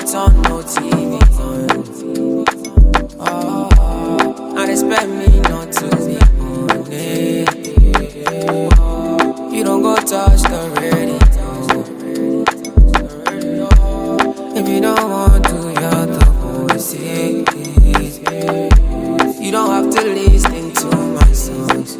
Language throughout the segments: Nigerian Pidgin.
lights on, no TV on. And expect me not to be on it. You don't go touch the radio. If you don't want to, you're the voices. You don't have to listen to my songs.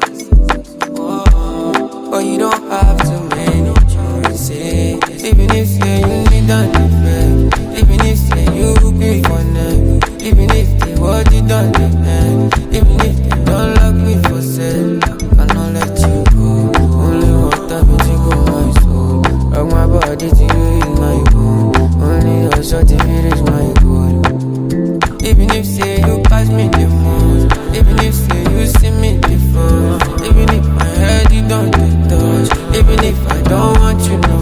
But you don't have too many choices. Even if say you need a defend, even if say you be for them, even if they what you done to them, even if they don't love me for sale, I cannot let you go. Only water me to go my soul. Rock my body to you is my bone. Only your shot if it is my goal. Even if say you pass me the most, even if say you see me the phone, even if my head you don't touch, even if I don't want you no